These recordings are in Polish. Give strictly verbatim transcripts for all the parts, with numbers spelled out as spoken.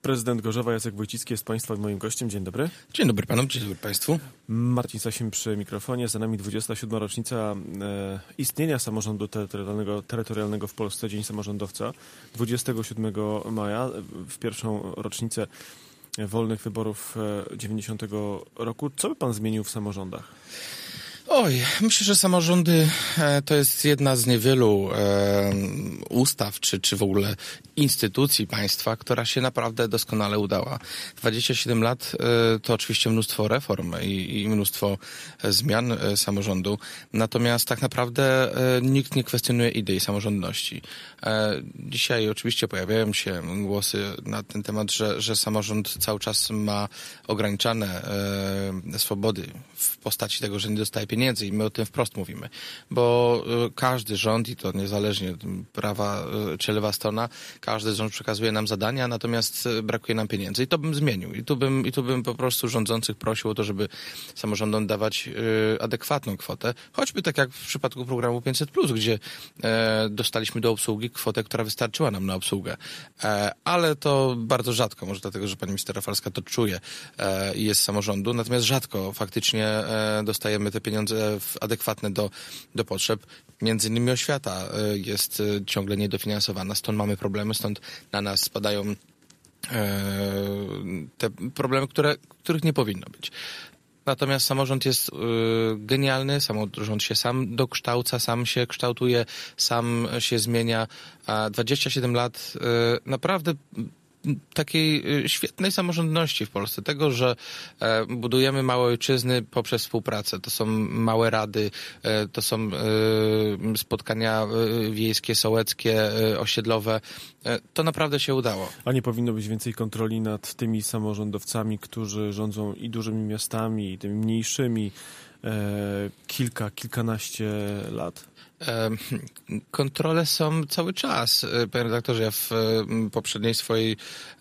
Prezydent Gorzowa Jacek Wójcicki jest Państwa i moim gościem. Dzień dobry. Dzień dobry Panu, dzień dobry Państwu. Marcin Sasim przy mikrofonie. Za nami dwudziesta siódma rocznica e, istnienia samorządu terytorialnego, terytorialnego w Polsce, Dzień Samorządowca. dwudziestego siódmego maja, w pierwszą rocznicę wolnych wyborów dziewięćdziesiątego roku. Co by Pan zmienił w samorządach? Oj, myślę, że samorządy e, to jest jedna z niewielu e, ustaw, czy, czy w ogóle instytucji państwa, która się naprawdę doskonale udała. dwadzieścia siedem lat e, to oczywiście mnóstwo reform i, i mnóstwo e, zmian e, samorządu, natomiast tak naprawdę e, nikt nie kwestionuje idei samorządności. E, dzisiaj oczywiście pojawiają się głosy na ten temat, że, że samorząd cały czas ma ograniczane e, swobody w postaci tego, że nie dostaje pieniędzy i my o tym wprost mówimy, bo każdy rząd, i to niezależnie prawa czy lewa strona, każdy rząd przekazuje nam zadania, natomiast brakuje nam pieniędzy i to bym zmienił. I tu bym, i tu bym po prostu rządzących prosił o to, żeby samorządom dawać y, adekwatną kwotę, choćby tak jak w przypadku programu pięćset plus, gdzie e, dostaliśmy do obsługi kwotę, która wystarczyła nam na obsługę. E, ale to bardzo rzadko, może dlatego, że pani minister Rafalska to czuje e, i jest z samorządu, natomiast rzadko faktycznie e, dostajemy te pieniądze adekwatne do, do potrzeb. Między innymi oświata jest ciągle niedofinansowana, stąd mamy problemy, stąd na nas spadają e, te problemy, które, których nie powinno być. Natomiast samorząd jest y, genialny, samorząd się sam dokształca, sam się kształtuje, sam się zmienia, a dwadzieścia siedem lat y, naprawdę takiej świetnej samorządności w Polsce, tego, że e, budujemy małe ojczyzny poprzez współpracę. To są małe rady, e, to są e, spotkania e, wiejskie, sołeckie, e, osiedlowe. E, to naprawdę się udało. A nie powinno być więcej kontroli nad tymi samorządowcami, którzy rządzą i dużymi miastami, i tymi mniejszymi e, kilka, kilkanaście lat? Kontrole są cały czas. Panie redaktorze, ja w poprzedniej swojej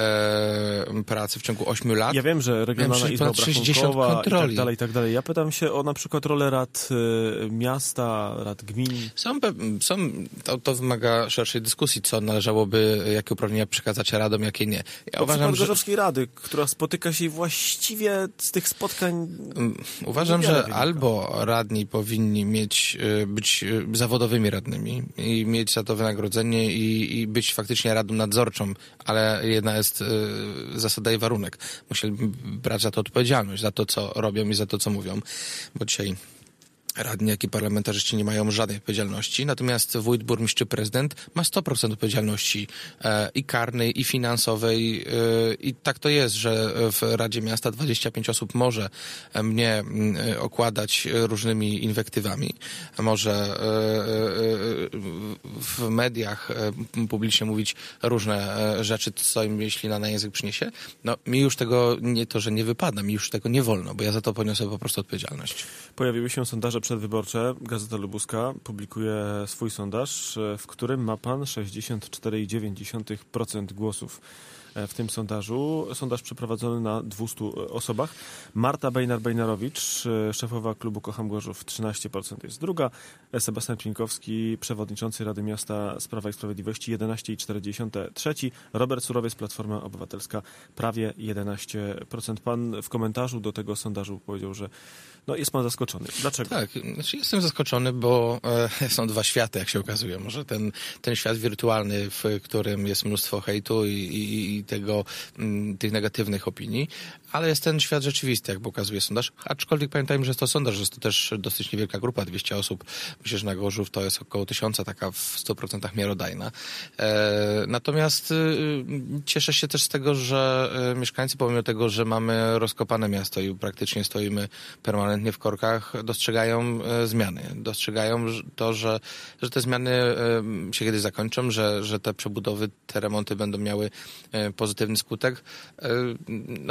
e, pracy w ciągu ośmiu lat... Ja wiem, że Regionalna Izba Obrachunkowa i tak dalej, i tak dalej. Ja pytam się o na przykład rolę rad y, miasta, rad gmin. Są, są to, to wymaga szerszej dyskusji, co należałoby, jakie uprawnienia przekazać radom, jakie nie. Ja to uważam, że Gorzowskiej Rady, która spotyka się i właściwie z tych spotkań... Uważam, że wynika. Albo radni powinni mieć, być zawodowymi radnymi i mieć za to wynagrodzenie i, i być faktycznie radą nadzorczą, ale jedna jest y, zasada i warunek. Musieli brać za to odpowiedzialność, za to, co robią i za to, co mówią, bo dzisiaj radni, jak i parlamentarzyści nie mają żadnej odpowiedzialności, natomiast wójt, burmistrz czy prezydent ma sto procent odpowiedzialności e, i karnej, i finansowej e, i tak to jest, że w Radzie Miasta dwadzieścia pięć osób może mnie e, okładać różnymi inwektywami, może e, e, w mediach e, publicznie mówić różne e, rzeczy, co im jeśli na, na język przyniesie. No mi już tego, nie to, że nie wypada, mi już tego nie wolno, bo ja za to poniosę po prostu odpowiedzialność. Pojawiły się sondaże przedwyborcze. Gazeta Lubuska publikuje swój sondaż, w którym ma pan sześćdziesiąt cztery przecinek dziewięć procent głosów w tym sondażu. Sondaż przeprowadzony na dwustu osobach. Marta Bejnar-Bejnarowicz, szefowa klubu Kocham Gorzów, trzynaście procent jest druga. Sebastian Pieńkowski, przewodniczący Rady Miasta z Prawa i Sprawiedliwości, jedenaście przecinek cztery trzeci. Robert Surowiec, Platforma Obywatelska, prawie jedenaście procent. Pan w komentarzu do tego sondażu powiedział, że no, jest pan zaskoczony. Dlaczego? Tak, znaczy jestem zaskoczony, bo e, są dwa światy, jak się okazuje. Może ten, ten świat wirtualny, w którym jest mnóstwo hejtu i, i, i tego, m, tych negatywnych opinii, ale jest ten świat rzeczywisty, jak pokazuje sondaż. Aczkolwiek pamiętajmy, że jest to sondaż, że jest to też dosyć niewielka grupa, dwieście osób. Myślę, że na Gorzów to jest około tysiąca, taka w stu procentach miarodajna. E, natomiast e, cieszę się też z tego, że e, mieszkańcy, pomimo tego, że mamy rozkopane miasto i praktycznie stoimy permanentnie w korkach, dostrzegają e, zmiany. Dostrzegają to, że, że te zmiany e, się kiedyś zakończą, że, że te przebudowy, te remonty będą miały e, pozytywny skutek. E, no, z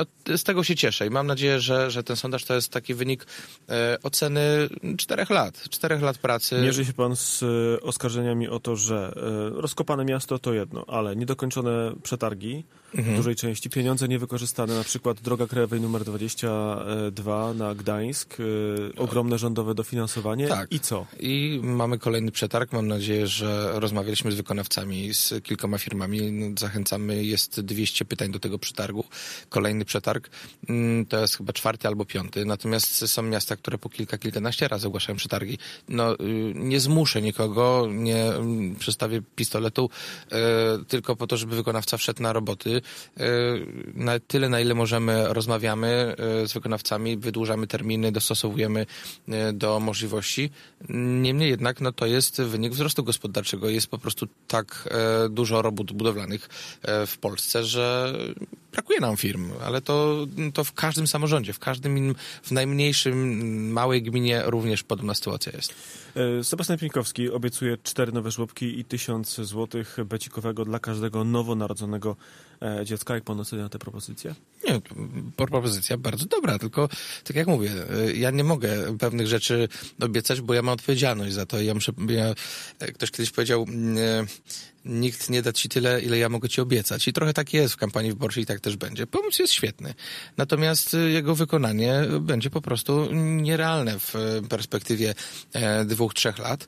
tego się cieszę i mam nadzieję, że, że ten sondaż to jest taki wynik e, oceny czterech lat, czterech lat pracy. Mierzy się pan z e, oskarżeniami o to, że e, rozkopane miasto to jedno, ale niedokończone przetargi mhm. w dużej części, pieniądze niewykorzystane, na przykład droga krajowej numer dwadzieścia dwa na Gdańsk, e, ogromne rządowe dofinansowanie tak. i co? I mamy kolejny przetarg, mam nadzieję, że rozmawialiśmy z wykonawcami, z kilkoma firmami, no, zachęcamy, jest dwieście pytań do tego przetargu. Kolejny przetarg, to jest chyba czwarty albo piąty, natomiast są miasta, które po kilka, kilkanaście razy ogłaszają przetargi. No, nie zmuszę nikogo, nie przestawię pistoletu, tylko po to, żeby wykonawca wszedł na roboty. Na tyle, na ile możemy, rozmawiamy z wykonawcami, wydłużamy terminy, dostosowujemy do możliwości. Niemniej jednak, no to jest wynik wzrostu gospodarczego. Jest po prostu tak dużo robót budowlanych w Polsce, że brakuje nam firm, ale to, to w każdym samorządzie, w każdym innym, w najmniejszym, małej gminie również podobna sytuacja jest. Sebastian Pieńkowski obiecuje cztery nowe żłobki i tysiąc złotych becikowego dla każdego nowonarodzonego dziecka. Jak pan ocenia tę propozycję? Nie, propozycja bardzo dobra, tylko tak jak mówię, ja nie mogę pewnych rzeczy obiecać, bo ja mam odpowiedzialność za to. Ja muszę, ja, ktoś kiedyś powiedział, nie, nikt nie da ci tyle, ile ja mogę ci obiecać. I trochę tak jest w kampanii wyborczej i tak też będzie. Pomysł jest świetny. Natomiast jego wykonanie będzie po prostu nierealne w perspektywie dwóch, trzech lat.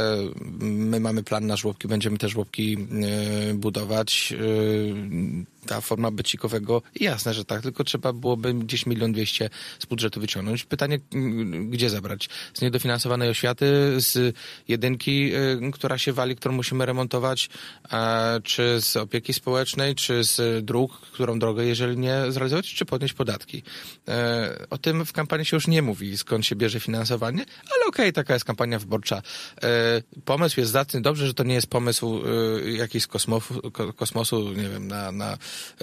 My mamy plan na żłobki, będziemy te żłobki budować. Ta forma becikowego, jasne, że tak, tylko trzeba byłoby gdzieś milion dwieście z budżetu wyciągnąć. Pytanie, gdzie zabrać? Z niedofinansowanej oświaty, z jedynki, która się wali, którą musimy remontować, czy z opieki społecznej, czy z dróg, którą drogę, jeżeli nie zrealizować, czy podnieść podatki. O tym w kampanii się już nie mówi, skąd się bierze finansowanie, ale okej, okay, taka jest kampania wyborcza. Pomysł jest zacny, dobrze, że to nie jest pomysł jakiś z kosmosu, kosmosu nie wiem, na, na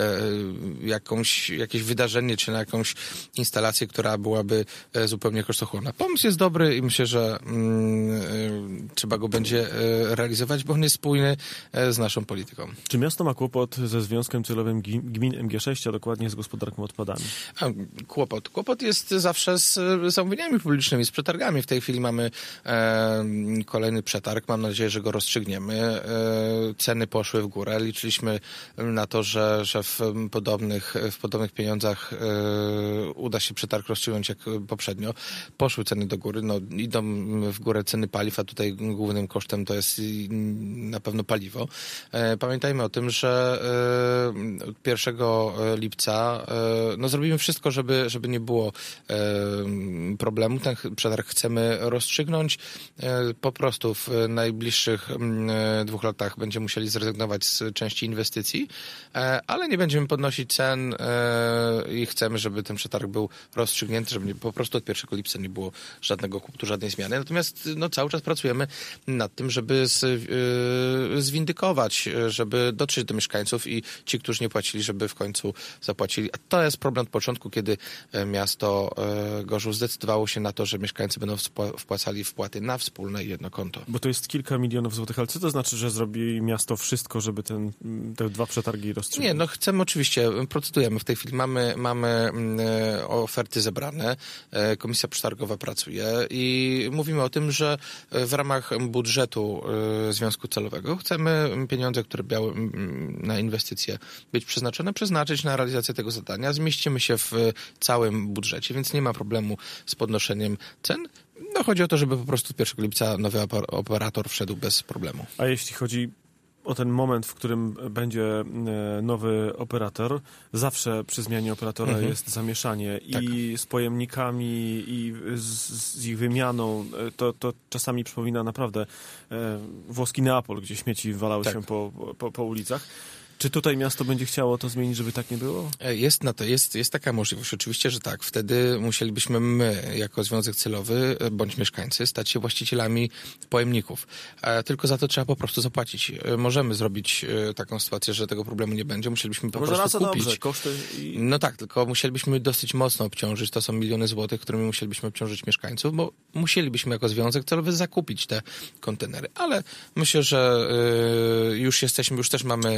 jakąś, jakieś wydarzenie, czy na jakąś instalację, która byłaby zupełnie kosztochłonna. Pomysł jest dobry i myślę, że mm, trzeba go będzie realizować, bo on jest spójny z naszą polityką. Czy miasto ma kłopot ze Związkiem Celowym Gmin M G sześć, a dokładnie z gospodarką odpadami? A, kłopot. Kłopot jest zawsze z zamówieniami publicznymi, z przetargami. W tej chwili mamy e, kolejny przetarg. Mam nadzieję, że go rozstrzygniemy. E, ceny poszły w górę. Liczyliśmy na to, że, że w podobnych, w podobnych pieniądzach e, uda się przetarg rozstrzygnąć jak poprzednio. Poszły ceny do góry. No, idą w górę ceny paliw, a tutaj głównym kosztem to jest na pewno paliwo. E, pamiętajmy o tym, że e, pierwszego lipca e, no, zrobimy wszystko, żeby, żeby nie było e, problemu. Ten przetarg chcemy rozstrzygnąć. E, po prostu w najbliższych e, dwóch latach będziemy musieli zrezygnować z części inwestycji, e, ale nie będziemy podnosić cen e, i chcemy, żeby ten przetarg był rozstrzygnięty, żeby nie, po prostu od pierwszego lipca nie było żadnego kłopotu, żadnej zmiany. Natomiast no, cały czas pracujemy nad tym, żeby z, e, zwindykować, żeby dotrzeć do mieszkańców i ci, którzy nie płacili, żeby w końcu zapłacili. A to jest problem od początku, kiedy miasto Gorzów zdecydowało się na to, że mieszkańcy będą wpłacali wpłaty na wspólne jedno konto. Bo to jest kilka milionów złotych, ale co to znaczy, że zrobi miasto wszystko, żeby ten, te dwa przetargi rozstrzygnąć? Nie, no chcemy oczywiście, procedujemy w tej chwili, mamy, mamy oferty zebrane, komisja przetargowa pracuje i mówimy o tym, że w ramach budżetu Związku Celowego chcemy pieniądze, które miały na inwestycje być przeznaczone, przeznaczyć na realizację tego zadania. Zmieścimy się w całym budżecie, więc nie ma problemu z podnoszeniem cen. No chodzi o to, żeby po prostu od pierwszego lipca nowy operator wszedł bez problemu. A jeśli chodzi o ten moment, w którym będzie nowy operator, zawsze przy zmianie operatora mhm. jest zamieszanie tak. i z pojemnikami, i z, z ich wymianą. To, to czasami przypomina naprawdę e, włoski Neapol, gdzie śmieci walały tak. się po, po, po ulicach. Czy tutaj miasto będzie chciało to zmienić, żeby tak nie było? Jest na to, jest, jest taka możliwość. Oczywiście, że tak. Wtedy musielibyśmy my, jako Związek Celowy, bądź mieszkańcy, stać się właścicielami pojemników. Tylko za to trzeba po prostu zapłacić. Możemy zrobić taką sytuację, że tego problemu nie będzie. Musielibyśmy po Może prostu kupić. Dobrze, koszty i... No tak, tylko musielibyśmy dosyć mocno obciążyć. To są miliony złotych, którymi musielibyśmy obciążyć mieszkańców, bo musielibyśmy jako Związek Celowy zakupić te kontenery. Ale myślę, że już jesteśmy, już też mamy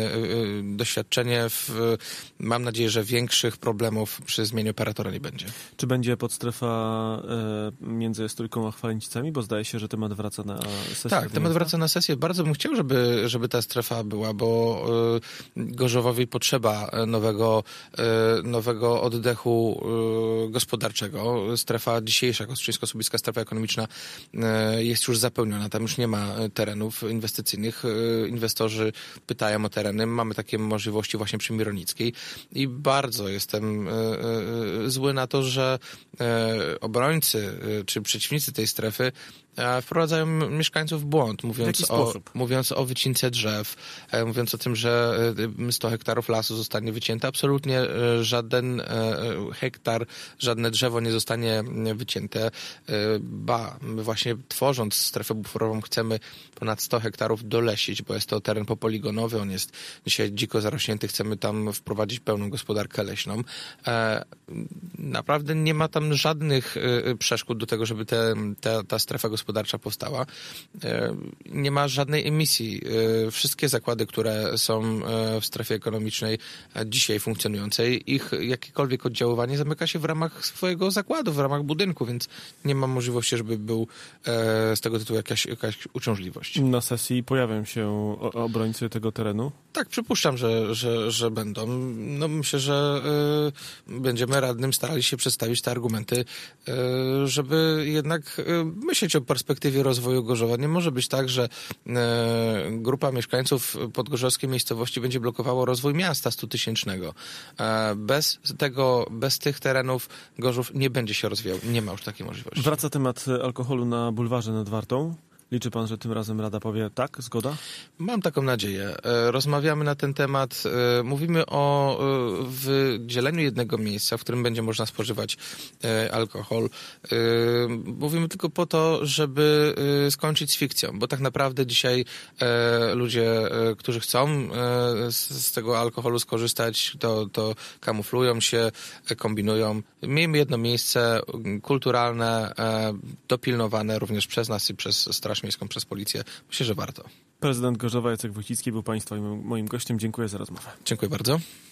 doświadczenie. W, mam nadzieję, że większych problemów przy zmianie operatora nie będzie. Czy będzie podstrefa y, między Stójką a Chwalęcicami? Bo zdaje się, że temat wraca na sesję. Tak, temat wraca na sesję. Bardzo bym chciał, żeby, żeby ta strefa była, bo y, Gorzowowi potrzeba nowego, y, nowego oddechu y, gospodarczego. Strefa dzisiejsza, Kostrzyńsko-Słubicka strefa ekonomiczna y, jest już zapełniona. Tam już nie ma terenów inwestycyjnych. Y, inwestorzy pytają o tereny. Mamy takie możliwości właśnie przy Mironickiej i bardzo jestem y, y, zły na to, że y, obrońcy y, czy przeciwnicy tej strefy wprowadzają mieszkańców w błąd, mówiąc o, mówiąc o wycince drzew, mówiąc o tym, że sto hektarów lasu zostanie wycięte. Absolutnie żaden hektar, żadne drzewo nie zostanie wycięte. Ba, my właśnie tworząc strefę buforową chcemy ponad sto hektarów dolesić, bo jest to teren popoligonowy, on jest dzisiaj dziko zarośnięty, chcemy tam wprowadzić pełną gospodarkę leśną. Naprawdę nie ma tam żadnych przeszkód do tego, żeby te, ta, ta strefa gospodarcza powstała. Nie ma żadnej emisji. Wszystkie zakłady, które są w strefie ekonomicznej dzisiaj funkcjonującej, ich jakiekolwiek oddziaływanie zamyka się w ramach swojego zakładu, w ramach budynku, więc nie ma możliwości, żeby był z tego tytułu jakaś, jakaś uciążliwość. Na sesji pojawią się obrońcy tego terenu? Tak, przypuszczam, że, że, że będą. No myślę, że y, będziemy radnym starali się przedstawić te argumenty, y, żeby jednak y, myśleć o perspektywie rozwoju Gorzowa. Nie może być tak, że y, grupa mieszkańców podgorzowskiej miejscowości będzie blokowało rozwój miasta stutysięcznego. Y, bez tego, bez tych terenów Gorzów nie będzie się rozwijał. Nie ma już takiej możliwości. Wraca temat alkoholu na bulwarze nad Wartą. Liczy pan, że tym razem Rada powie tak, zgoda? Mam taką nadzieję. Rozmawiamy na ten temat. Mówimy o wydzieleniu jednego miejsca, w którym będzie można spożywać alkohol. Mówimy tylko po to, żeby skończyć z fikcją, bo tak naprawdę dzisiaj ludzie, którzy chcą z tego alkoholu skorzystać, to, to kamuflują się, kombinują. Miejmy jedno miejsce kulturalne, dopilnowane również przez nas i przez Straż Miejską, przez policję. Myślę, że warto. Prezydent Gorzowa Jacek Wójcicki był państwa i moim gościem. Dziękuję za rozmowę. Dziękuję bardzo.